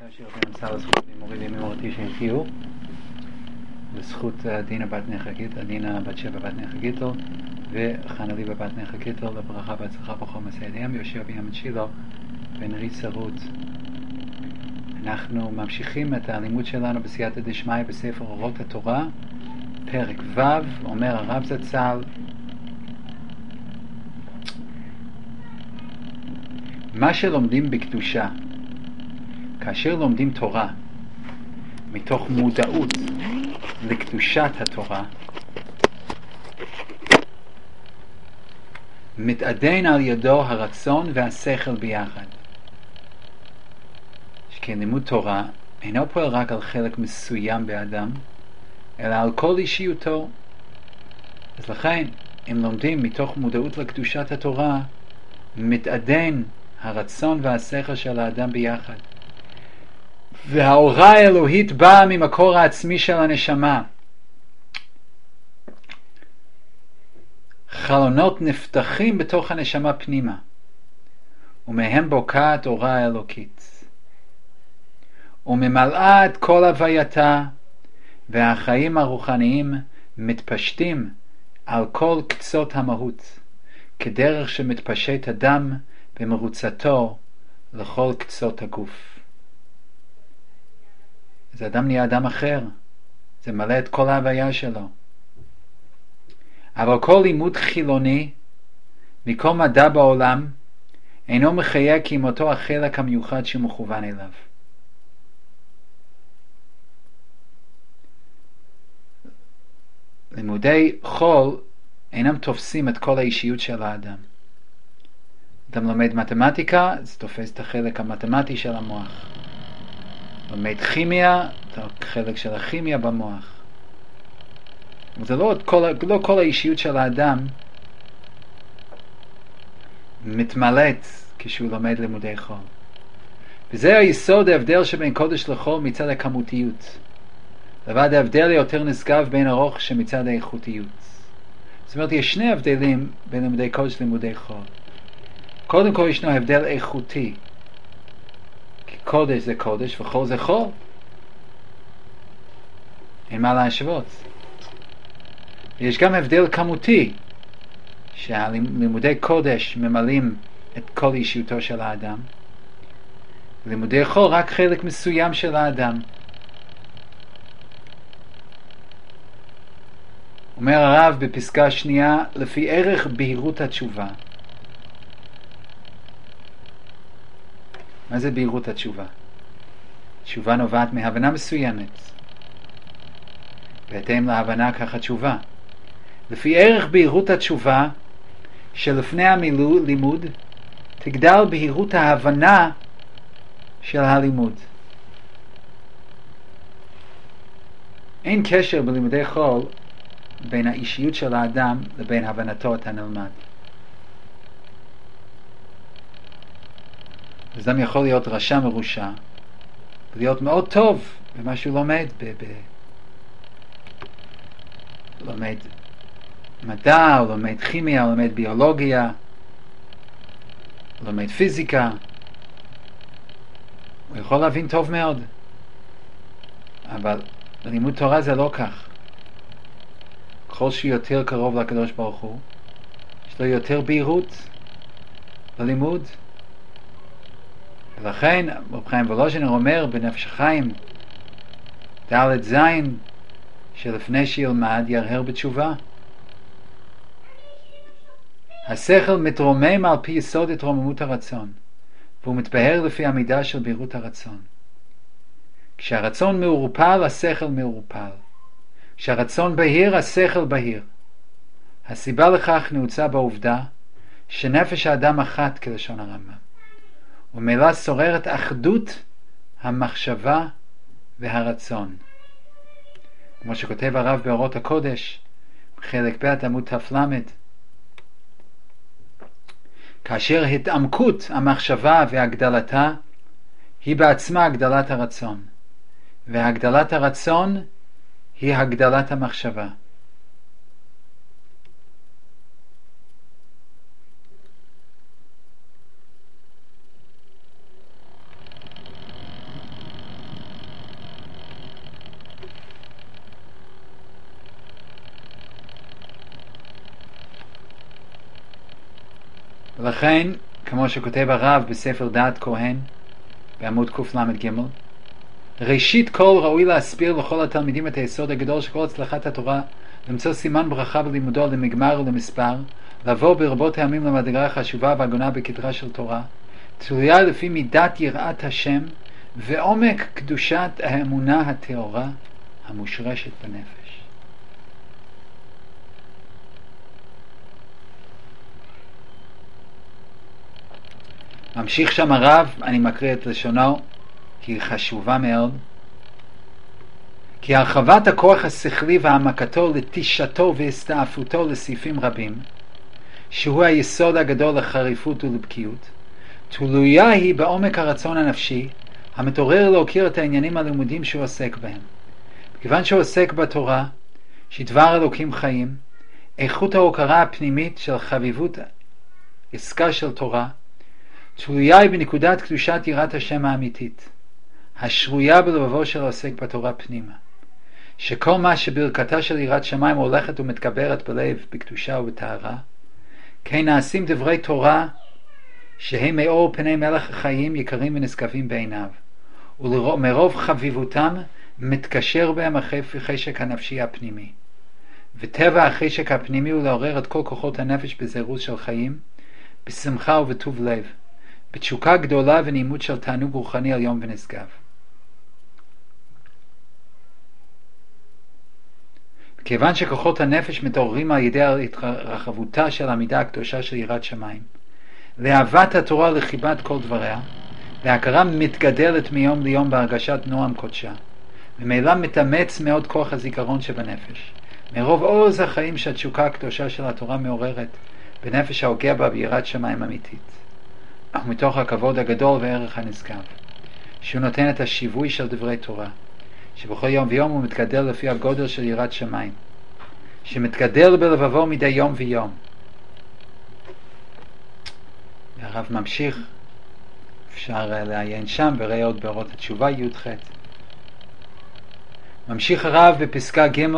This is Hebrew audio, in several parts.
השיר נמצא לזכות לימורי וממורתי שהחיו לזכות דינה בת נכה גיטל, דינה בת שבע בת נכה גיטל וחנה ליבה בת נכה גיטל, לברכה והצלחה בכל מסעיהם, יושב בים צ'ילו ונריצה רות. אנחנו ממשיכים את הלימוד שלנו בסייעתא דשמיא בספר אורות התורה, פרק ו'. אומר הרב זצ"ל, מה שלומדים בקדושה, כאשר לומדים תורה מתוך מודעות לקדושת התורה, מתעדן על ידו הרצון והשכל ביחד. שכן לימוד תורה אינו פועל רק על חלק מסוים באדם, אלא על כל אישיותו. אז לכן, אם לומדים מתוך מודעות לקדושת התורה, מתעדן הרצון והשכל של האדם ביחד. והאורה האלוהית באה ממקור העצמי של הנשמה. חלונות נפתחים בתוך הנשמה פנימה, ומהם בוקעת אורה האלוקית, וממלאה את כל הווייתה, והחיים הרוחניים מתפשטים על כל קצות המהות, כדרך שמתפשט הדם במרוצתו לכל קצות הגוף. אז האדם נהיה אדם אחר, זה מלא את כל ההוויה שלו. אבל כל לימוד חילוני מכל מדע בעולם אינו מחייק עם אותו החלק המיוחד שמכוון אליו. לימודי חול אינם תופסים את כל האישיות של האדם. אדם לומד מתמטיקה, זה תופס את החלק המתמטי של המוח. לומד כימיה, את החלק של הכימיה במוח. זה לא כל האישיות של האדם מתמלאת כשהוא לומד לימודי חול. וזה היסוד ההבדל שבין קודש לחול מצד הכמותיות. לבד ההבדל יותר נשגב בין ארוך שמצד האיכותיות. זאת אומרת, יש שני הבדלים בין לימודי קודש ללימודי חול. קודם כל ישנו הבדל איכותי. כי קודש זה קודש וחול זה חול. אין מה להשוות. יש גם הבדל כמותי, שהלימודי קודש ממלאים את כל אישיותו של האדם. לימודי חול רק חלק מסוים של האדם. אומר הרב בפסקה שנייה, לפי ערך בהירות התשובה. מה זה בהירות התשובה? תשובה נובעת מהבנה מסוימת. בהתאם להבנה כך התשובה. לפי ערך בהירות התשובה, שלפני הלימוד, תגדל בהירות ההבנה של הלימוד. אין קשר בלימודי חול בין האישיות של האדם לבין הבנתו את הנלמד. אדם יכול להיות רשע מרושע, ולהיות מאוד טוב במה שהוא לומד, לומד מדע, או לומד כימיה, או לומד ביולוגיה, או לומד פיזיקה. הוא יכול להבין טוב מאוד. אבל בלימוד תורה זה לא כך. ככל שהוא יותר קרוב לקדוש ברוך הוא, יש לו יותר בהירות בלימוד. ולכן רב חיים וולוז'ינר אומר בנפש החיים ד' ז' שלפני שילמד ירהר בתשובה. השכל מתרומם על פי יסוד התרוממות הרצון, והוא מתבהר לפי המידה של בהירות הרצון. כשהרצון מעורפל, השכל מעורפל. כשהרצון בהיר, השכל בהיר. הסיבה לכך נעוצה בעובדה שנפש האדם אחת כלשון הרמב"ם, וממילא שוררת אחדות המחשבה והרצון. כמו שכותב הרב באורות הקודש, חלק ב' עמוד ת"ל, כאשר התעמקות המחשבה והגדלתה היא בעצמה הגדלת הרצון, והגדלת הרצון היא הגדלת המחשבה. ולכן, כמו שכותב הרב בספר דעת כהן, בעמוד קל"ג, ראשית כל ראוי להסביר לכל התלמידים את היסוד הגדול של כל הצלחת התורה, למצוא סימן ברכה בלימודו למגמר ולמספר, לבוא ברבות הימים למדרגה החשובה והגונה בכתרה של תורה, תלויה לפי מידת יראת השם ועומק קדושת האמונה הטהורה המושרשת בנפש. ממשיך שם הרב, אני מקריא את לשונו כי היא חשובה מאוד. כי הרחבת הכוח השכלי והעמקתו לתישתו והסתעפותו לסעיפים רבים, שהוא היסוד הגדול לחריפות ולבקיאות, תלויה היא בעומק הרצון הנפשי המתעורר להוקיר את העניינים הלימודים שהוא עוסק בהם. מכיוון שהוא עוסק בתורה שדבר אלוקים חיים, איכות ההוקרה הפנימית של חביבות עסקה של תורה תלויה היא בנקודת קדושת יראת השם האמיתית, השרויה בלבבו של העוסק בתורה פנימה, שכל מה שברכתה של יראת שמיים הולכת ומתגברת בלב בקדושה ובטהרה, כן נעשים דברי תורה שהם מאור פני מלך החיים יקרים ונשגבים בעיניו, ומרוב חביבותם מתקשר בהם החשק הנפשי הפנימי. וטבע החשק הפנימי הוא לעורר את כל כוחות הנפש בזירוז של חיים, בשמחה ובטוב לב, בתשוקה גדולה ונעימות של תענוג רוחני עליון ונשגב. כיוון שכוחות הנפש מתעוררים על ידי התרחבותה של המידה הקדושה של יראת שמיים, לאהבת התורה לחיבת כל דבריה, וההכרה מתגדלת מיום ליום בהרגשת נועם קודשה, וממילא מתאמץ מאוד כוח הזיכרון שבנפש, מרוב עוז החיים שהתשוקה הקדושה של התורה מעוררת בנפש ההוגע בה ביראת שמיים אמיתית, אך מתוך הכבוד הגדול וערך הנשגב, שהוא נותן את השיווי של דברי תורה, שבכל יום ויום הוא מתגדל לפי הגודל של יראת שמיים, שמתגדל בלבבו מדי יום ויום. והרב ממשיך, אפשר לעיין שם וראה עוד באורות התשובה י"ח. ממשיך הרב בפסקה ג',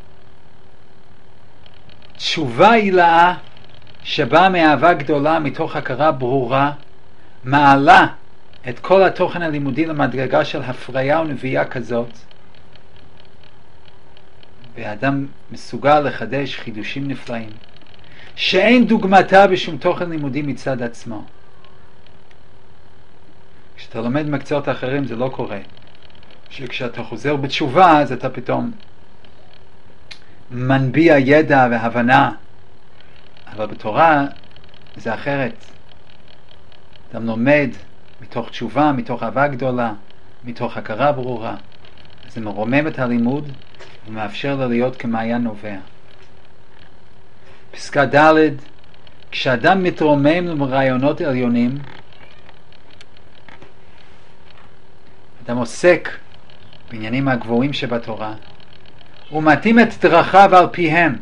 תשובה הילאה שבאה מאהבה גדולה מתוך הכרה ברורה, מעלה את כל התוכן הלימודי למדרגה של הפריה ונביאה כזאת, והאדם מסוגל לחדש חידושים נפלאים שאין דוגמתה בשום תוכן לימודי מצד עצמו. כשאתה לומד מקצועות אחרים זה לא קורה, שכשאתה חוזר בתשובה אז אתה פתאום מנביע ידע והבנה, אבל בתורה זה אחרת. אתה לומד מתוך תשובה, מתוך אהבה גדולה, מתוך הכרה ברורה, זה מרומם את הלימוד ומאפשר לו להיות כמעיין נובע. פסקה ד', כשאדם מתרומם לרעיונות עליונים, אדם עוסק בעניינים הגבוהים שבתורה, הוא מתאים את דרכיו על פיהם.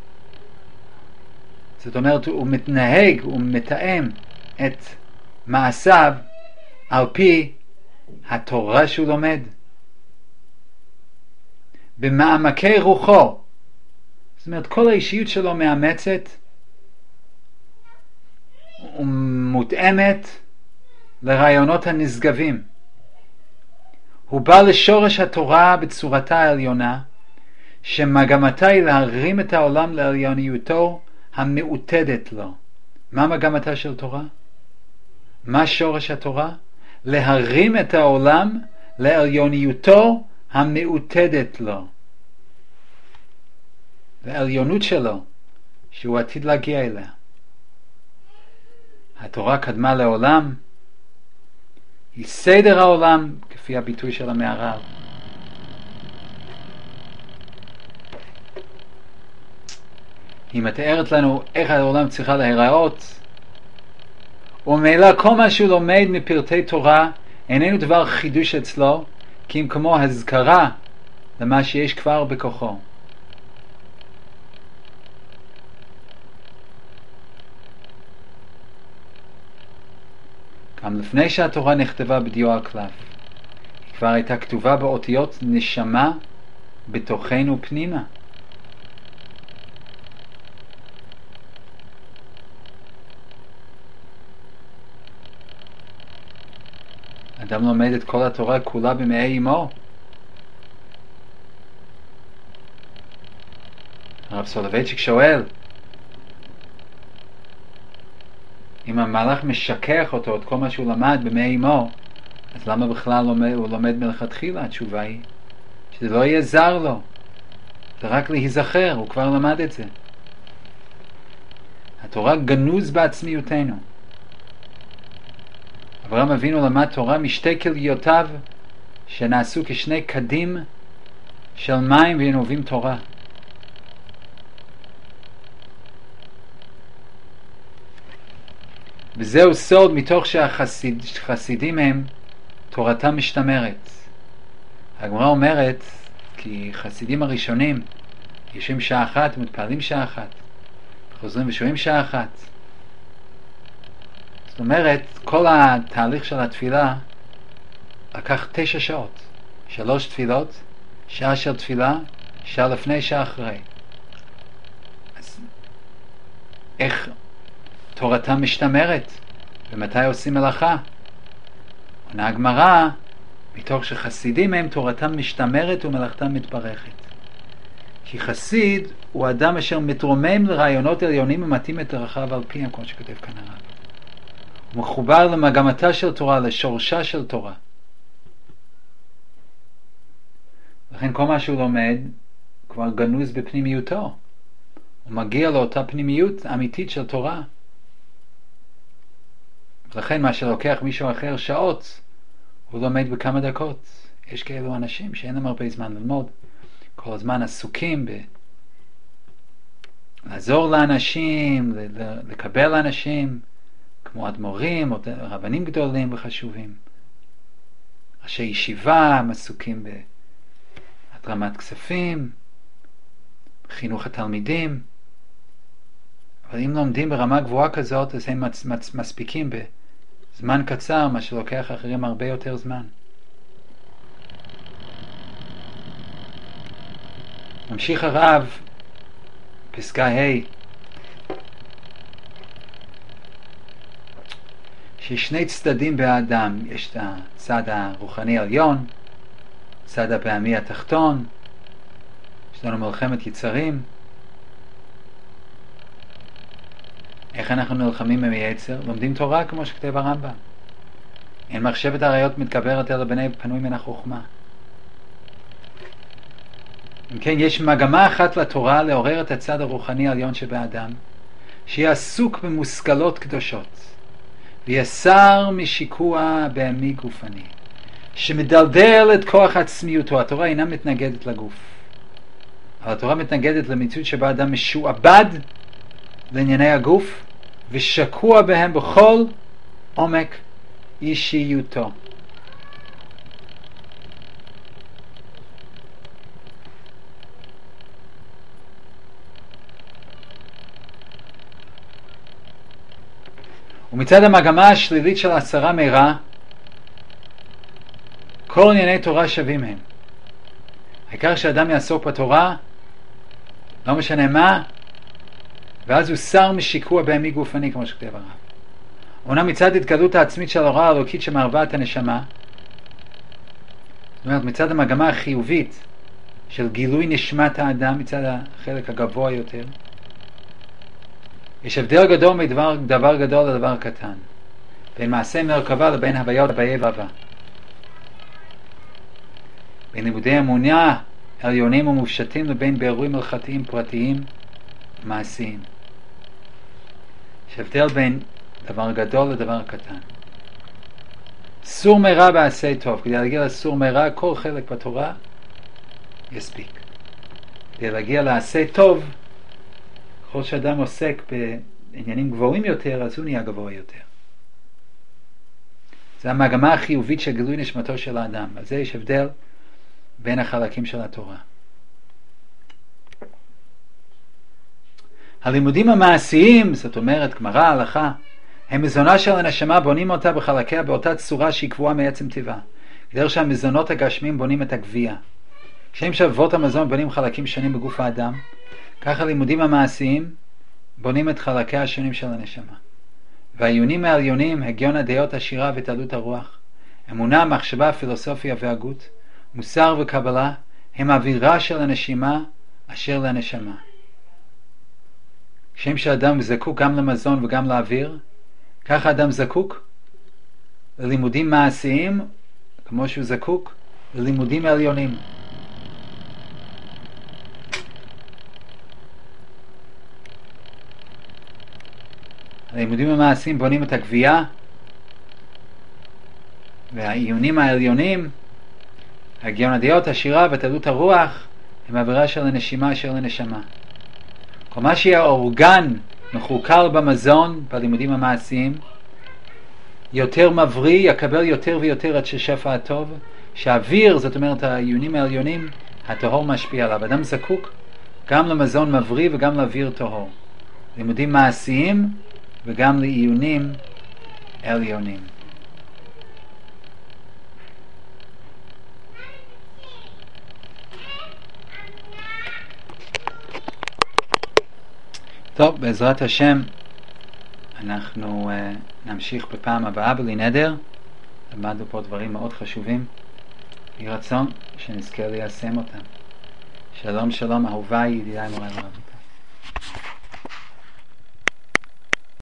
זאת אומרת, הוא מתנהג, הוא מתאם את מעשיו על פי התורה שהוא לומד. במעמקי רוחו, זאת אומרת, כל האישיות שלו מאמצת ומותאמת לרעיונות הנשגבים. הוא בא לשורש התורה בצורתה העליונה, שמגמתה היא להרים את העולם לעליוניותו המעוטדת לו. מה מגמתה של תורה? מה שורש התורה? להרים את העולם לעליוניותו המעוטדת לו, לעליונות שלו שהוא עתיד להגיע אליה. התורה קדמה לעולם, היא סדר העולם כפי הביטוי של המהר"ל. היא מתארת לנו איך העולם צריכה להיראות, וממילא כל מה שהוא לומד מפרטי תורה איננו דבר חידוש אצלו, כי אם כמו הזכרה למה שיש כבר בכוחו. גם לפני שהתורה נכתבה בדיו על קלף, היא כבר הייתה כתובה באותיות נשמה בתוכנו פנימה. אדם לומד את כל התורה כולה במעי אמו. הרב סולובייצ'יק שואל, אם המלאך משכח אותו את כל מה שהוא למד במעי אמו, אז למה בכלל הוא לומד מלכתחילה? התשובה היא שזה לא יהיה זר לו, זה רק להיזכר, הוא כבר למד את זה. התורה גנוז בעצמיותנו. אברהם אבינו למד תורה משתי כליותיו שנעשו כשני קדים של מים וינובים תורה. וזהו סוד מתוך שהחסידים הם תורתם משתמרת. הגמרא אומרת כי חסידים הראשונים יושבים שעה אחת ומתפעלים שעה אחת, חוזרים ושוהים שעה אחת. זאת אומרת, כל התהליך של התפילה לקח 9 שעות. 3 תפילות, שעה של תפילה, שעה לפני, שעה אחרי. אז איך תורתם משתמרת? ומתי עושים מלאכה? עונה הגמרא, מתוך שחסידים הם תורתם משתמרת ומלאכתם מתברכת. כי חסיד הוא אדם אשר מתרומם לרעיונות עליונים ומתאים את דרכיו על פיהם, כמו שכתב כאן הרב. הוא מחובר למגמתה של תורה, לשורשה של תורה. לכן כל מה שהוא לומד כבר גנוז בפנימיותו. הוא מגיע לאותה פנימיות אמיתית של תורה. לכן מה שלוקח מישהו אחר שעות, הוא לומד בכמה דקות. יש כאלו אנשים שאין להם הרבה זמן ללמוד. כל הזמן עסוקים לעזור לאנשים, לקבל אנשים, כמו אדמו"רים או רבנים גדולים וחשובים. ראשי ישיבה עסוקים בהתרמת כספים, חינוך התלמידים. אבל אם לומדים ברמה גבוהה כזאת, אז הם מספיקים בזמן קצר, מה שלוקח אחרים הרבה יותר זמן. ממשיך הרב, פסקה ה', שיש שני צדדים באדם, יש את הצד הרוחני העליון, הצד הבהמי התחתון, יש לנו מלחמת יצרים. איך אנחנו נלחמים עם יצר? לומדים תורה כמו שכתב הרמב"ם. אין מחשבת העריות מתגברת אלא בני פנוי מן החוכמה. אם כן, יש מגמה אחת לתורה לעורר את הצד הרוחני העליון שבאדם, שיהיה עסוק במושכלות קדושות, ויסר משיקוע בהמי גופני, שמדלדל את כוח עצמיותו. התורה אינה מתנגדת לגוף, אבל התורה מתנגדת למציאות שבה אדם משועבד לענייני הגוף ושקוע בהם בכל עומק אישיותו. ומצד המגמה השלילית של הסרה מרע, כל ענייני תורה שווים הם. העיקר שאדם יעסוק בתורה, לא משנה מה, ואז הוא סר משיקוע בהמי גופני, כמו שכתב הרב. אומנם מצד התגלות העצמית של ההוראה האלוקית שמערבה את הנשמה, זאת אומרת מצד המגמה החיובית של גילוי נשמת האדם, מצד החלק הגבוה יותר, יש הבדל גדול מדבר גדול לדבר קטן, בין מעשה מרכבה לבין הוויות הבאי והווה, בין לימודי אמונה עליונים ומופשטים לבין בירורים הלכתיים פרטיים מעשיים. יש הבדל בין דבר גדול לדבר קטן. סור מרע ועשה טוב. כדי להגיע לסור מרע, כל חלק בתורה יספיק. כדי להגיע לעשה טוב, ככל שאדם עוסק בעניינים גבוהים יותר, אז הוא נהיה גבוה יותר. זה המגמה החיובית של גילוי נשמתו של האדם. אז זה יש הבדל בין החלקים של התורה. הלימודים המעשיים, זאת אומרת גמרא, הלכה, הם מזונה של הנשמה, בונים אותה בחלקיה באותה צורה שהיא קבועה מעצם טבעה. כדרך שהמזונות הגשמיים בונים את הגבייה. כשהם שאבות המזון בונים חלקים שונים בגוף האדם, כך הלימודים המעשיים בונים את חלקיה השונים של הנשמה. והעיונים העליונים, הגיון הדעות, השירה ותעלות הרוח, אמונה, מחשבה, פילוסופיה והגות, מוסר וקבלה הם אווירה של הנשימה אשר לנשמה. כשם שאדם זקוק גם למזון וגם לאוויר, ככה אדם זקוק ללימודים מעשיים כמו שהוא זקוק ללימודים עליונים. הלימודים המעשיים בונים את הגבייה, והעיונים העליונים, הגיון הדעות, השירה ותעלות הרוח, הם עבירה של הנשימה אשר לנשמה. כל מה שיהיה אורגן מחוקל במזון, בלימודים המעשיים, יותר מבריא, יקבל יותר ויותר את שפע הטוב, שהאוויר, זאת אומרת העיונים העליונים, הטהור משפיע עליו. אדם זקוק גם למזון מבריא וגם לאוויר טהור. לימודים מעשיים וגם לעיונים עליונים. טוב, בעזרת השם אנחנו נמשיך בפעם הבאה בלי נדר. למדנו פה דברים מאוד חשובים, יהי רצון שנזכה ליישם אותם. שלום שלום אהוביי, ידידיי מוריי ורבותיי.